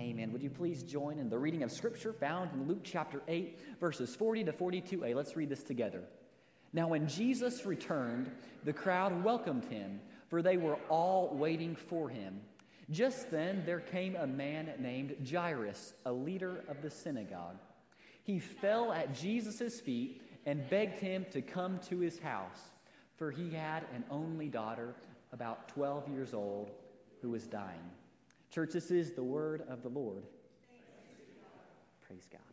Amen. Would you please join in the reading of Scripture found in Luke chapter 8, verses 40 to 42a. Let's read this together. Now when Jesus returned, the crowd welcomed him, for they were all waiting for him. Just then there came a man named Jairus, a leader of the synagogue. He fell at Jesus' feet and begged him to come to his house, for he had an only daughter, about 12 years old, who was dying. Church, this is the word of the Lord. Praise God.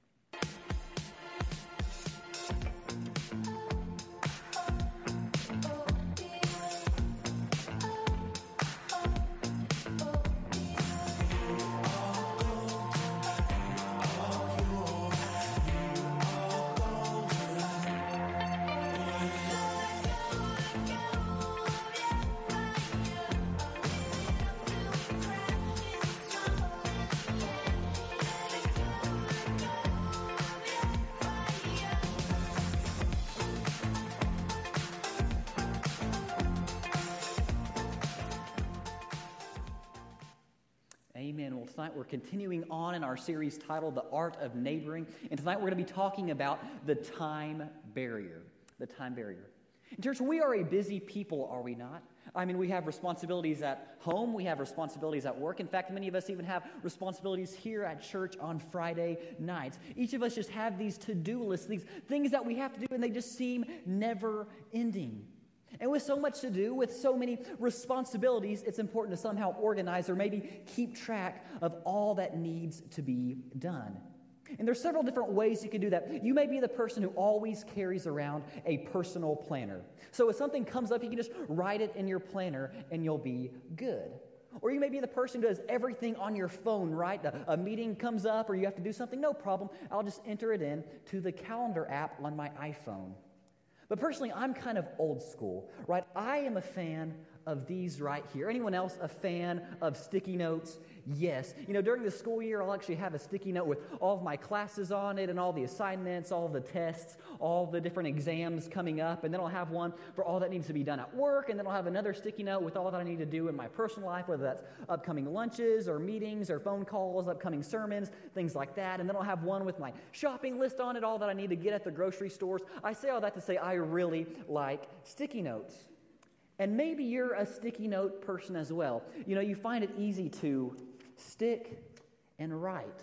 Amen. Well, tonight we're continuing on in our series titled The Art of Neighboring. And tonight we're going to be talking about the time barrier. The time barrier. In church, we are a busy people, are we not? I mean, we have responsibilities at home. We have responsibilities at work. In fact, many of us even have responsibilities here at church on Friday nights. Each of us just have these to-do lists, these things that we have to do, and they just seem never ending. And with so much to do, with so many responsibilities, it's important to somehow organize or maybe keep track of all that needs to be done. And there's several different ways you can do that. You may be the person who always carries around a personal planner. So if something comes up, you can just write it in your planner and you'll be good. Or you may be the person who does everything on your phone, right? A meeting comes up or you have to do something, no problem. I'll just enter it in to the calendar app on my iPhone. But personally, I'm kind of old school, right? I am a fan of these right here. Anyone else a fan of sticky notes? Yes. You know, during the school year, I'll actually have a sticky note with all of my classes on it and all the assignments, all of the tests, all the different exams coming up. And then I'll have one for all that needs to be done at work. And then I'll have another sticky note with all that I need to do in my personal life, whether that's upcoming lunches or meetings or phone calls, upcoming sermons, things like that. And then I'll have one with my shopping list on it, all that I need to get at the grocery stores. I say all that to say I really like sticky notes. And maybe you're a sticky note person as well. You know, you find it easy to stick and write.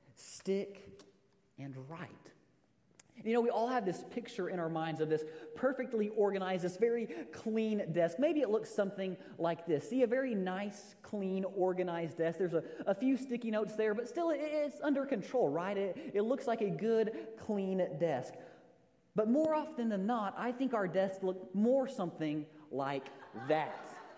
Stick and write. You know, we all have this picture in our minds of this perfectly organized, this very clean desk. Maybe it looks something like this. See, a very nice, clean, organized desk. There's a few sticky notes there, but still it's under control, right? It looks like a good, clean desk. But more often than not, I think our desks look more something like that.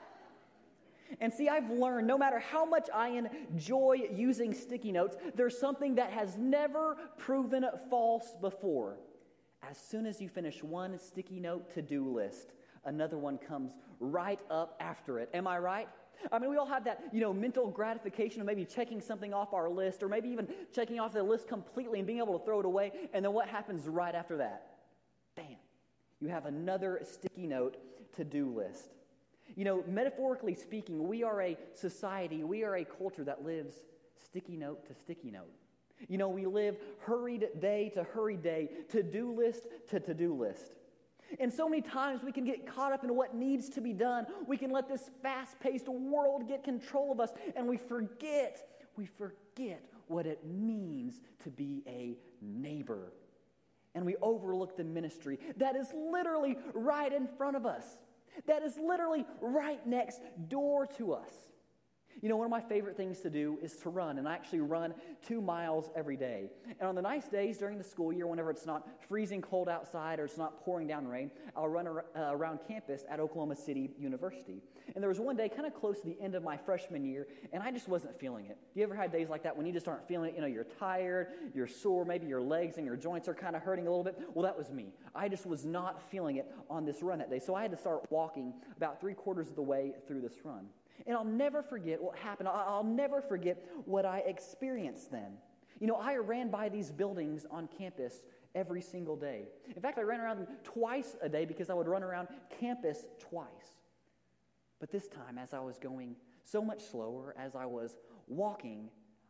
And see, I've learned no matter how much I enjoy using sticky notes, there's something that has never proven false before. As soon as you finish one sticky note to-do list, another one comes right up after it. Am I right? I mean, we all have that, mental gratification of maybe checking something off our list or maybe even checking off the list completely and being able to throw it away. And then what happens right after that? Bam. You have another sticky note to-do list. You know, metaphorically speaking, we are a society, we are a culture that lives sticky note to sticky note. You know, we live hurried day to hurried day, to-do list to to-do list. And so many times we can get caught up in what needs to be done. We can let this fast-paced world get control of us, and we forget what it means to be a neighbor. And we overlook the ministry that is literally right in front of us. That is literally right next door to us. You know, one of my favorite things to do is to run, and I actually run 2 miles every day. And on the nice days during the school year, whenever it's not freezing cold outside or it's not pouring down rain, I'll run around campus at Oklahoma City University. And there was one day kind of close to the end of my freshman year, and I just wasn't feeling it. You ever had days like that when you just aren't feeling it? You know, you're tired, you're sore, maybe your legs and your joints are kind of hurting a little bit. Well, that was me. I just was not feeling it on this run that day. So I had to start walking about 3/4 of the way through this run. And I'll never forget what happened. I'll never forget what I experienced then. You know, I ran by these buildings on campus every single day. In fact, I ran around them twice a day because I would run around campus twice. But this time, as I was going so much slower, as I was walking,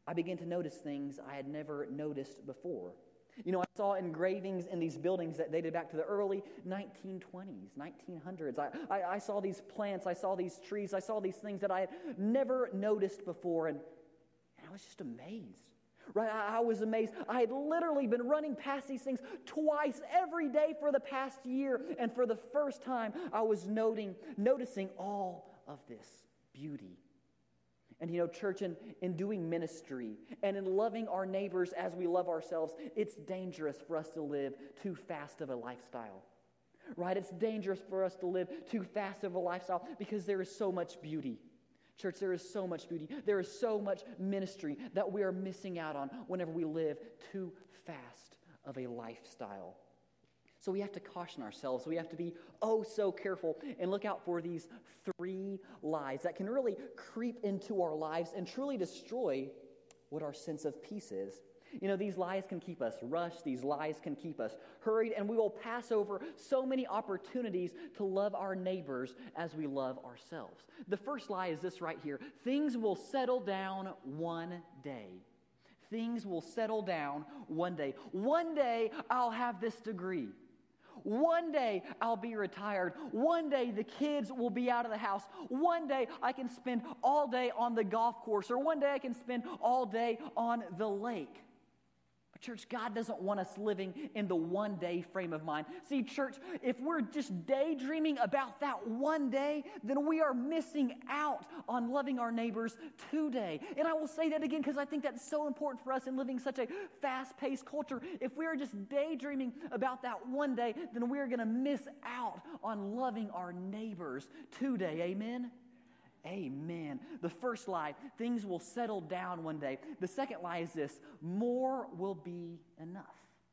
I began to notice things I had never noticed before. I saw engravings in these buildings that dated back to the early 1920s, 1900s. I saw these plants, I saw these trees, I saw these things that I had never noticed before, and I was just amazed. Right? I was amazed. I had literally been running past these things twice every day for the past year, and for the first time, I was noticing all of this beauty. And church, in doing ministry and in loving our neighbors as we love ourselves, it's dangerous for us to live too fast of a lifestyle. Right? It's dangerous for us to live too fast of a lifestyle because there is so much beauty. Church, there is so much beauty. There is so much ministry that we are missing out on whenever we live too fast of a lifestyle. So we have to caution ourselves. We have to be so careful and look out for these 3 lies that can really creep into our lives and truly destroy what our sense of peace is. These lies can keep us rushed. These lies can keep us hurried, and we will pass over so many opportunities to love our neighbors as we love ourselves. The first lie is this right here. Things will settle down one day. Things will settle down one day. One day I'll have this degree. One day I'll be retired. One day the kids will be out of the house. One day I can spend all day on the golf course, or one day I can spend all day on the lake. But church, God doesn't want us living in the one-day frame of mind. See, church, if we're just daydreaming about that one day, then we are missing out on loving our neighbors today. And I will say that again because I think that's so important for us in living such a fast-paced culture. If we are just daydreaming about that one day, then we are going to miss out on loving our neighbors today. Amen? Amen. The first lie, things will settle down one day. The second lie is this: more will be enough.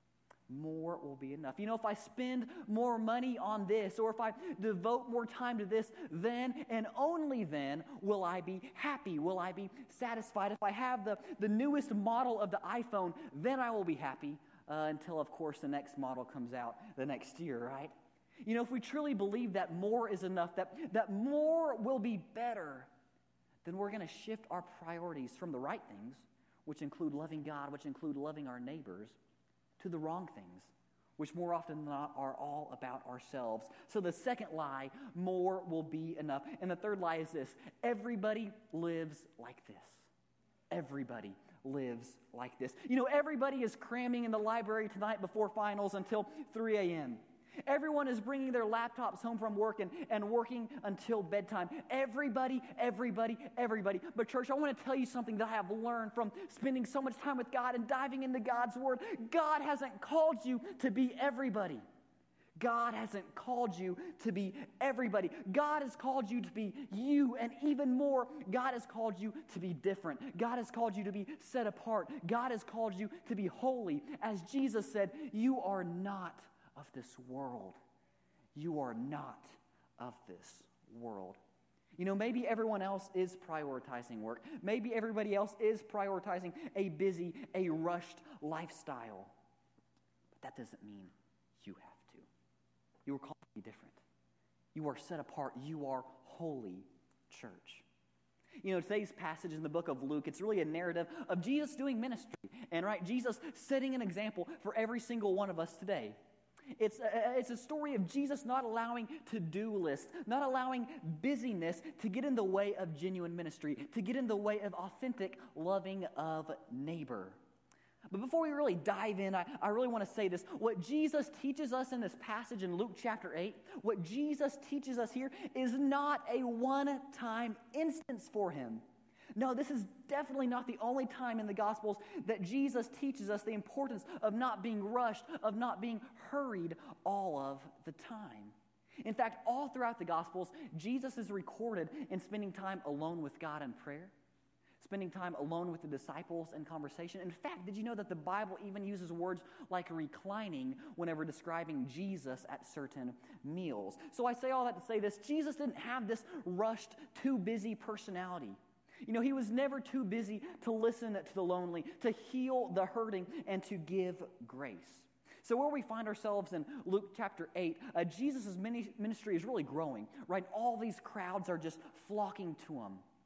More will be enough. If I spend more money on this, or if I devote more time to this, then and only then will I be happy. Will I be satisfied? If I have the newest model of the iPhone, then I will be happy until, of course, the next model comes out the next year, right? If we truly believe that more is enough, that more will be better, then we're going to shift our priorities from the right things, which include loving God, which include loving our neighbors, to the wrong things, which more often than not are all about ourselves. So the second lie, more will be enough. And the third lie is this: everybody lives like this. Everybody lives like this. Everybody is cramming in the library tonight before finals until 3 a.m. Everyone is bringing their laptops home from work and working until bedtime. Everybody. But church, I want to tell you something that I have learned from spending so much time with God and diving into God's Word. God hasn't called you to be everybody. God hasn't called you to be everybody. God has called you to be you, and even more, God has called you to be different. God has called you to be set apart. God has called you to be holy. As Jesus said, you are not of this world. You are not of this world. Maybe everyone else is prioritizing work. Maybe everybody else is prioritizing a busy, a rushed lifestyle. But that doesn't mean you have to. You are called to be different. You are set apart. You are holy, church. Today's passage in the book of Luke, it's really a narrative of Jesus doing ministry. And Jesus setting an example for every single one of us today. It's a story of Jesus not allowing to-do lists, not allowing busyness to get in the way of genuine ministry, to get in the way of authentic loving of neighbor. But before we really dive in, I really want to say this. What Jesus teaches us in this passage in Luke chapter 8, what Jesus teaches us here is not a one-time instance for him. No, this is definitely not the only time in the Gospels that Jesus teaches us the importance of not being rushed, of not being hurried all of the time. In fact, all throughout the Gospels, Jesus is recorded in spending time alone with God in prayer, spending time alone with the disciples in conversation. In fact, did you know that the Bible even uses words like reclining whenever describing Jesus at certain meals? So I say all that to say this: Jesus didn't have this rushed, too busy personality. He was never too busy to listen to the lonely, to heal the hurting, and to give grace. So where we find ourselves in Luke chapter 8, Jesus' ministry is really growing, right? All these crowds are just flocking to him.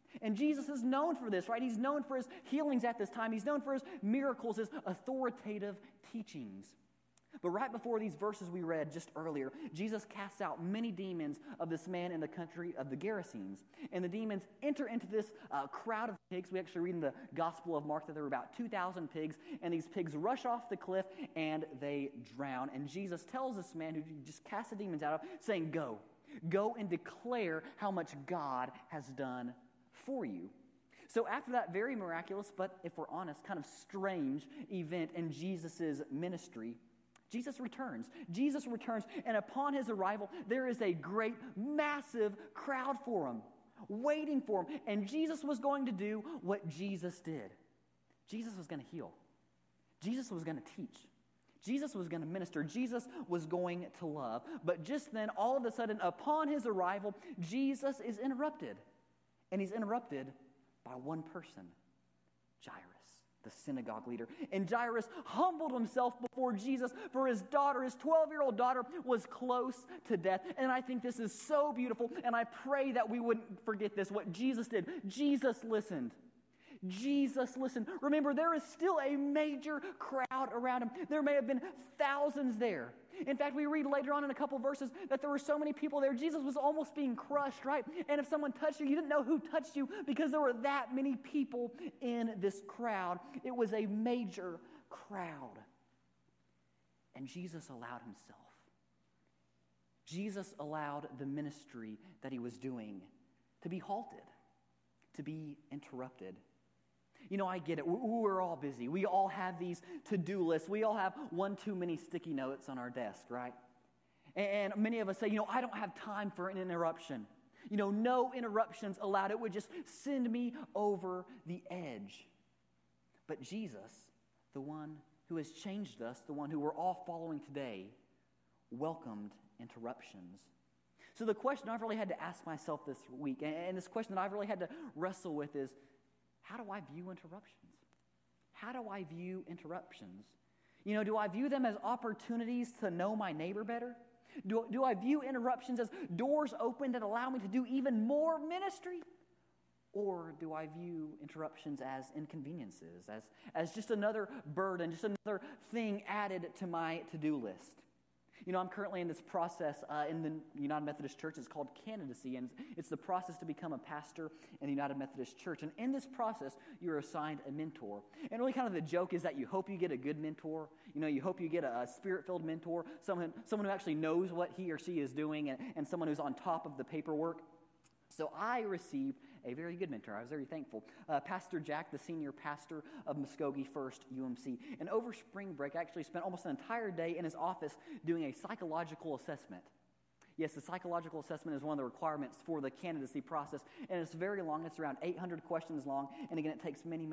And Jesus is known for this, right? He's known for his healings at this time. He's known for his miracles, his authoritative teachings. But right before these verses we read just earlier, Jesus casts out many demons of this man in the country of the Gerasenes. And the demons enter into this crowd of pigs. We actually read in the Gospel of Mark that there were about 2,000 pigs, and these pigs rush off the cliff and they drown. And Jesus tells this man who just cast the demons out of, saying, Go and declare how much God has done for you. So after that very miraculous, but if we're honest, kind of strange event in Jesus' ministry, Jesus returns. Jesus returns, and upon his arrival, there is a great, massive crowd for him, waiting for him. And Jesus was going to do what Jesus did. Jesus was going to heal. Jesus was going to teach. Jesus was going to minister. Jesus was going to love. But just then, all of a sudden, upon his arrival, Jesus is interrupted. And he's interrupted by one person, Jairus, the synagogue leader. And Jairus humbled himself before Jesus, for his daughter, his 12-year-old daughter, was close to death. And I think this is so beautiful, and I pray that we wouldn't forget this, what Jesus did. Jesus listened. Jesus listened. Remember, there is still a major crowd around him. There may have been thousands there. In fact, we read later on in a couple verses that there were so many people there, Jesus was almost being crushed, right? And if someone touched you, you didn't know who touched you because there were that many people in this crowd. It was a major crowd. And Jesus allowed himself. Jesus allowed the ministry that he was doing to be halted, to be interrupted. You know, I get it. We're all busy. We all have these to-do lists. We all have one too many sticky notes on our desk, right? And many of us say, I don't have time for an interruption. No interruptions allowed. It would just send me over the edge. But Jesus, the one who has changed us, the one who we're all following today, welcomed interruptions. So the question I've really had to ask myself this week, and this question that I've really had to wrestle with is, how do I view interruptions? How do I view interruptions? Do I view them as opportunities to know my neighbor better? Do I view interruptions as doors open that allow me to do even more ministry? Or do I view interruptions as inconveniences, as just another burden, just another thing added to my to-do list? I'm currently in this process in the United Methodist Church. It's called candidacy, and it's the process to become a pastor in the United Methodist Church. And in this process, you're assigned a mentor. And really kind of the joke is that you hope you get a good mentor. You hope you get a spirit-filled mentor, someone who actually knows what he or she is doing, and someone who's on top of the paperwork. So I received a very good mentor. I was very thankful. Pastor Jack, the senior pastor of Muskogee First UMC. And over spring break, I actually spent almost an entire day in his office doing a psychological assessment. Yes, the psychological assessment is one of the requirements for the candidacy process. And it's very long. It's around 800 questions long. And again, it takes many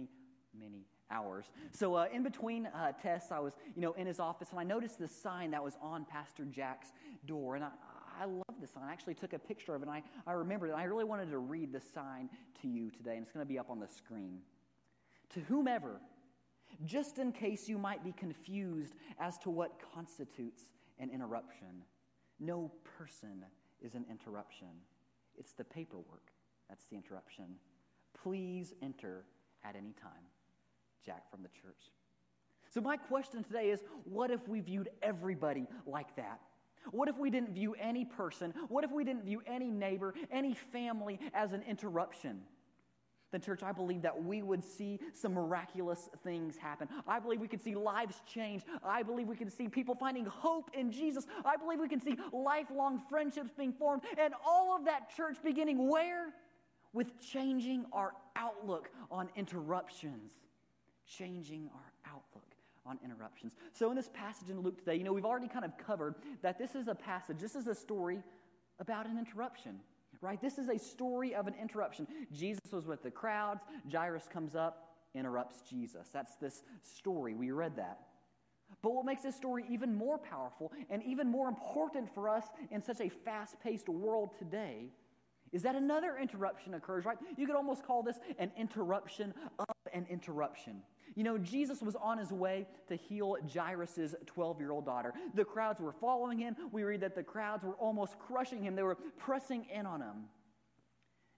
hours. So in between tests, I was, in his office, and I noticed this sign that was on Pastor Jack's door. And I love this sign. I actually took a picture of it, and I remembered it. I really wanted to read this sign to you today, and it's going to be up on the screen. To whomever, just in case you might be confused as to what constitutes an interruption, no person is an interruption. It's the paperwork that's the interruption. Please enter at any time. Jack from the church. So my question today is, what if we viewed everybody like that? What if we didn't view any person, what if we didn't view any neighbor, any family as an interruption? Then, church, I believe that we would see some miraculous things happen. I believe we could see lives change. I believe we could see people finding hope in Jesus. I believe we can see lifelong friendships being formed. And all of that, church, beginning where? With changing our outlook on interruptions. Changing our outlook on interruptions. So in this passage in Luke today, we've already kind of covered that this is a passage, this is a story about an interruption, right? This is a story of an interruption. Jesus was with the crowds. Jairus comes up, interrupts Jesus. That's this story. We read that. But what makes this story even more powerful and even more important for us in such a fast-paced world today is that another interruption occurs, right? You could almost call this an interruption of an interruption. Jesus was on his way to heal Jairus' 12-year-old daughter. The crowds were following him. We read that the crowds were almost crushing him. They were pressing in on him.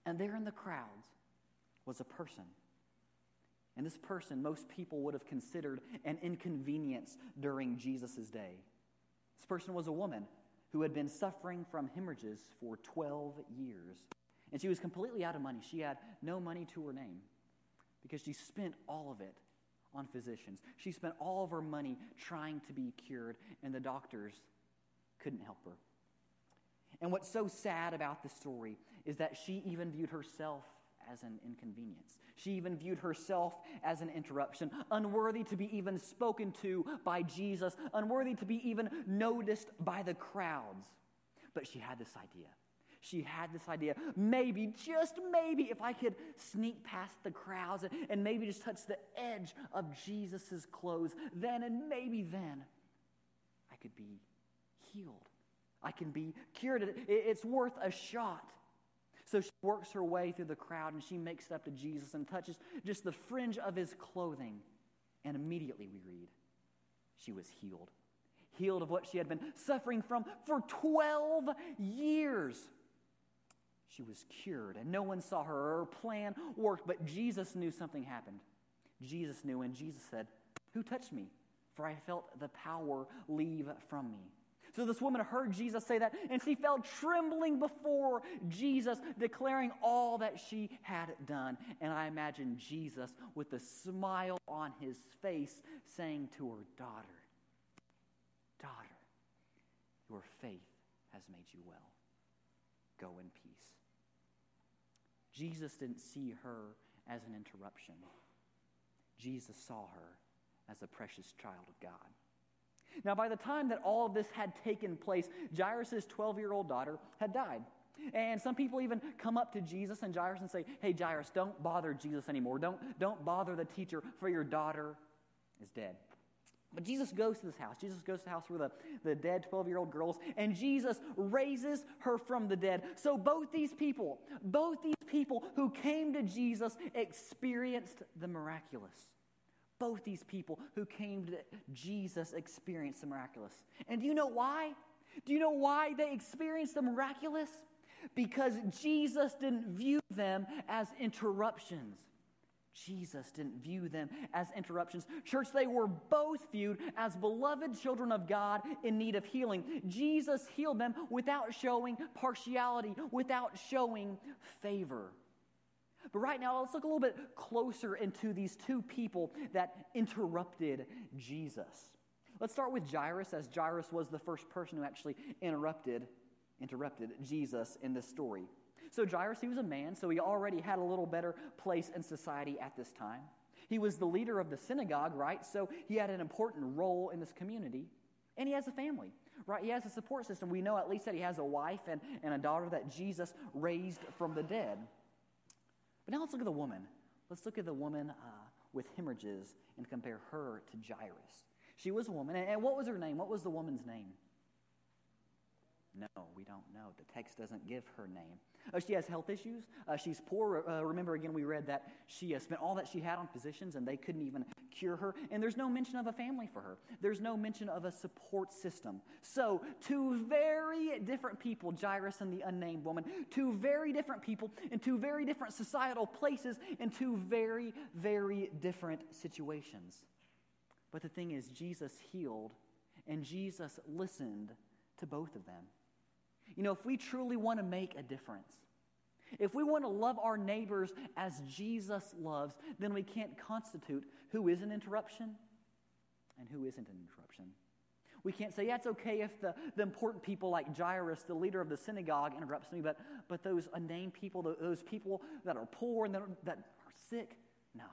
And there in the crowds was a person. And this person, most people would have considered an inconvenience during Jesus' day. This person was a woman who had been suffering from hemorrhages for 12 years. And she was completely out of money. She had no money to her name because she spent all of it on physicians. She spent all of her money trying to be cured, and the doctors couldn't help her. And what's so sad about this story is that she even viewed herself as an inconvenience. She even viewed herself as an interruption, unworthy to be even spoken to by Jesus, unworthy to be even noticed by the crowds. But she had this idea. She had this idea, maybe, just maybe, if I could sneak past the crowds and maybe just touch the edge of Jesus' clothes, then and maybe then I could be healed. I can be cured. It's worth a shot. So she works her way through the crowd and she makes it up to Jesus and touches just the fringe of his clothing. And immediately we read, she was healed. Healed of what she had been suffering from for 12 years. She was cured and no one saw her. Her plan worked, but Jesus knew something happened. Jesus knew, and Jesus said, "Who touched me? For I felt the power leave from me." So this woman heard Jesus say that, and she fell trembling before Jesus, declaring all that she had done. And I imagine Jesus, with a smile on his face, saying to her, daughter, your faith has made you well. Go in peace. Jesus didn't see her as an interruption. Jesus saw her as a precious child of God. Now, by the time that all of this had taken place, Jairus' 12-year-old daughter had died. And some people even come up to Jesus and Jairus and say, "Hey, Jairus, don't bother Jesus anymore. Don't bother the teacher, for your daughter is dead." But Jesus goes to this house. Jesus goes to the house where the dead 12-year-old girls, and Jesus raises her from the dead. So both these people who came to Jesus experienced the miraculous. Both these people who came to Jesus experienced the miraculous. And do you know why? Do you know why they experienced the miraculous? Because Jesus didn't view them as interruptions. Jesus didn't view them as interruptions. Church, they were both viewed as beloved children of God in need of healing. Jesus healed them without showing partiality, without showing favor. But right now, let's look a little bit closer into these two people that interrupted Jesus. Let's start with Jairus, as Jairus was the first person who actually interrupted Jesus in this story. So Jairus, he was a man, so he already had a little better place in society at this time. He was the leader of the synagogue, right? So he had an important role in this community. And he has a family, right? He has a support system. We know at least that he has a wife and a daughter that Jesus raised from the dead. But now let's look at the woman. Let's look at the woman with hemorrhages and compare her to Jairus. She was a woman. And what was her name? What was the woman's name? No, we don't know. The text doesn't give her name. She has health issues. She's poor. Remember, again, we read that she spent all that she had on physicians, and they couldn't even cure her. And there's no mention of a family for her. There's no mention of a support system. So, two very different people, Jairus and the unnamed woman, two very different people in two very different societal places in two very, very different situations. But the thing is, Jesus healed, and Jesus listened to both of them. You know, if we truly want to make a difference, if we want to love our neighbors as Jesus loves, then we can't constitute who is an interruption and who isn't an interruption. We can't say, yeah, it's okay if the important people like Jairus, the leader of the synagogue, interrupts me, but those unnamed people, those people that are poor and that are sick, no,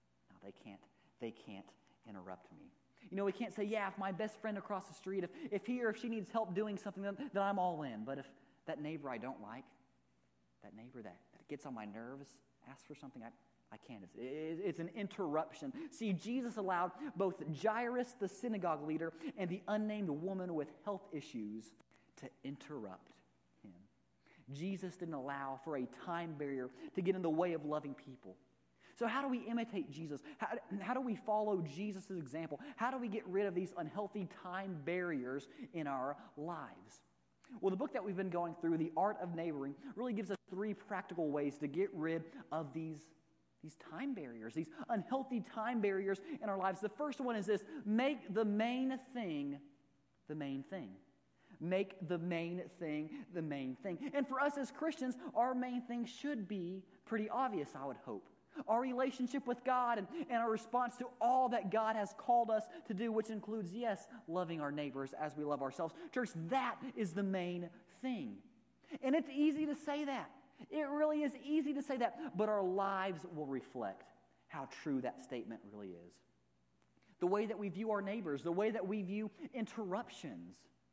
they can't interrupt me. You know, we can't say, yeah, if my best friend across the street, if he or if she needs help doing something, then I'm all in. But if that neighbor I don't like, that neighbor that gets on my nerves, asks for something, I can't. It's an interruption. See, Jesus allowed both Jairus, the synagogue leader, and the unnamed woman with health issues to interrupt him. Jesus didn't allow for a time barrier to get in the way of loving people. So how do we imitate Jesus? How do we follow Jesus' example? How do we get rid of these unhealthy time barriers in our lives? Well, the book that we've been going through, The Art of Neighboring, really gives us 3 practical ways to get rid of these time barriers, these unhealthy time barriers in our lives. The first one is this: make the main thing the main thing. Make the main thing the main thing. And for us as Christians, our main thing should be pretty obvious, I would hope. Our relationship with God and our response to all that God has called us to do, which includes, yes, loving our neighbors as we love ourselves. Church, that is the main thing. And it's easy to say that. It really is easy to say that, but our lives will reflect how true that statement really is. The way that we view our neighbors, the way that we view interruptions,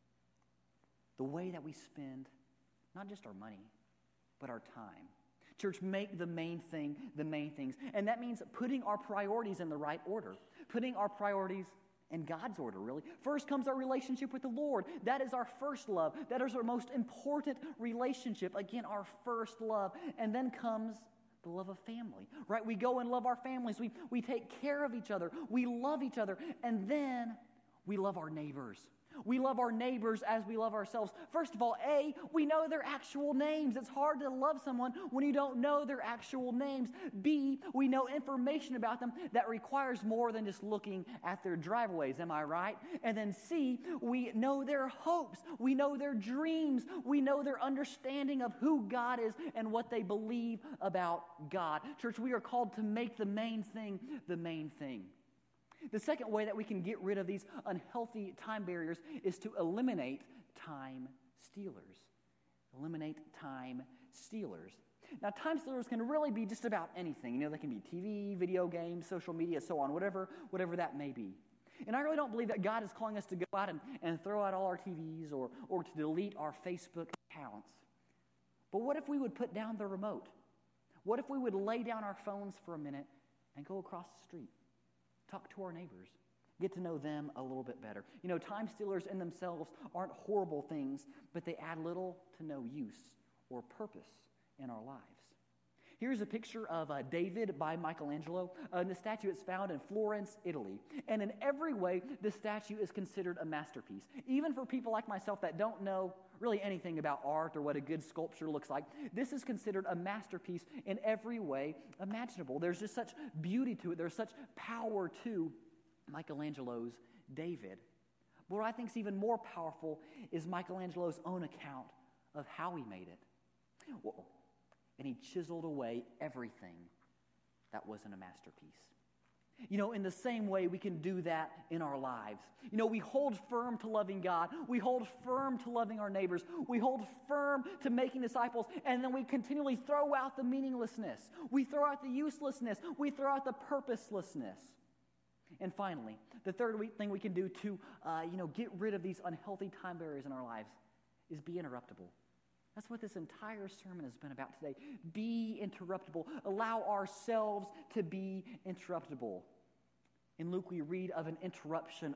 the way that we spend not just our money, but our time. Church, make the main thing the main things. And that means putting our priorities in the right order, putting our priorities in God's order, really. First comes our relationship with the Lord. That is our first love. That is our most important relationship. Again, our first love. And then comes the love of family, right? We go and love our families. We take care of each other. We love each other. And then we love our neighbors. We love our neighbors as we love ourselves. First of all, we know their actual names. It's hard to love someone when you don't know their actual names. B, we know information about them that requires more than just looking at their driveways. Am I right? And then C, we know their hopes. We know their dreams. We know their understanding of who God is and what they believe about God. Church, we are called to make the main thing the main thing. The second way that we can get rid of these unhealthy time barriers is to eliminate time stealers. Eliminate time stealers. Now, time stealers can really be just about anything. They can be TV, video games, social media, so on, whatever that may be. And I really don't believe that God is calling us to go out and throw out all our TVs or to delete our Facebook accounts. But what if we would put down the remote? What if we would lay down our phones for a minute and go across the street? Talk to our neighbors. Get to know them a little bit better. Time stealers in themselves aren't horrible things, but they add little to no use or purpose in our lives. Here's a picture of David by Michelangelo. The statue is found in Florence, Italy. And in every way, this statue is considered a masterpiece. Even for people like myself that don't know really anything about art or what a good sculpture looks like, this is considered a masterpiece in every way imaginable. There's just such beauty to it. There's such power to Michelangelo's David. But what I think is even more powerful is Michelangelo's own account of how he made it. And he chiseled away everything that wasn't a masterpiece. In the same way, we can do that in our lives. We hold firm to loving God. We hold firm to loving our neighbors. We hold firm to making disciples. And then we continually throw out the meaninglessness. We throw out the uselessness. We throw out the purposelessness. And finally, the third thing we can do to, get rid of these unhealthy time barriers in our lives is be interruptible. That's what this entire sermon has been about today. Be interruptible. Allow ourselves to be interruptible. In Luke, we read of an interruption,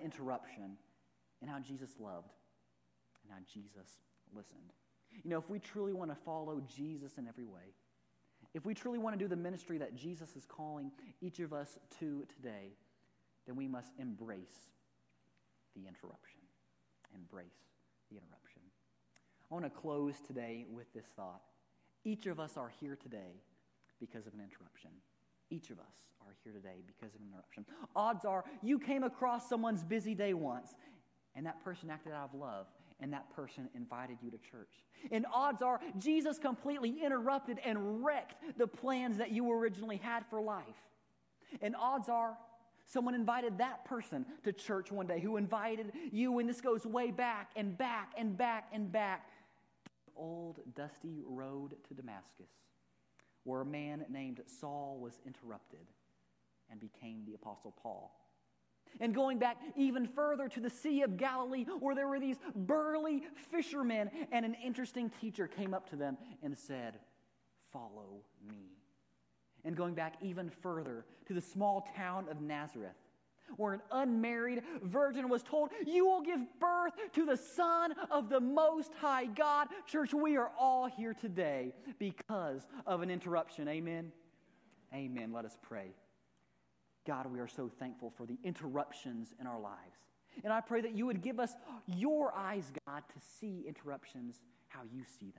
and how Jesus loved, and how Jesus listened. If we truly want to follow Jesus in every way, if we truly want to do the ministry that Jesus is calling each of us to today, then we must embrace the interruption. Embrace the interruption. I want to close today with this thought. Each of us are here today because of an interruption. Each of us are here today because of an interruption. Odds are you came across someone's busy day once, and that person acted out of love, and that person invited you to church. And odds are Jesus completely interrupted and wrecked the plans that you originally had for life. And odds are someone invited that person to church one day who invited you, and this goes way back and back and back and back. Old dusty road to Damascus, where a man named Saul was interrupted and became the Apostle Paul. And going back even further to the Sea of Galilee, where there were these burly fishermen, and an interesting teacher came up to them and said, "Follow me." And going back even further to the small town of Nazareth, where an unmarried virgin was told, "You will give birth to the Son of the Most High God." Church, we are all here today because of an interruption. Amen? Amen. Let us pray. God, we are so thankful for the interruptions in our lives. And I pray that you would give us your eyes, God, to see interruptions how you see them.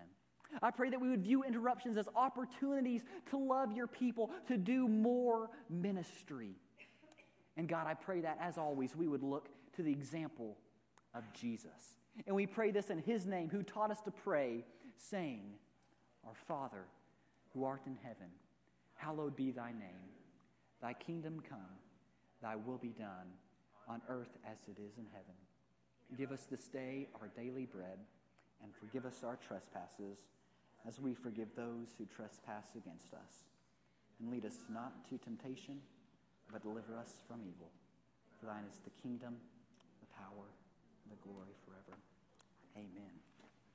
I pray that we would view interruptions as opportunities to love your people, to do more ministry. And God, I pray that, as always, we would look to the example of Jesus. And we pray this in his name, who taught us to pray, saying, Our Father, who art in heaven, hallowed be thy name. Thy kingdom come, thy will be done, on earth as it is in heaven. Give us this day our daily bread, and forgive us our trespasses, as we forgive those who trespass against us. And lead us not to temptation, but deliver us from evil. For thine is the kingdom, the power, and the glory forever. Amen.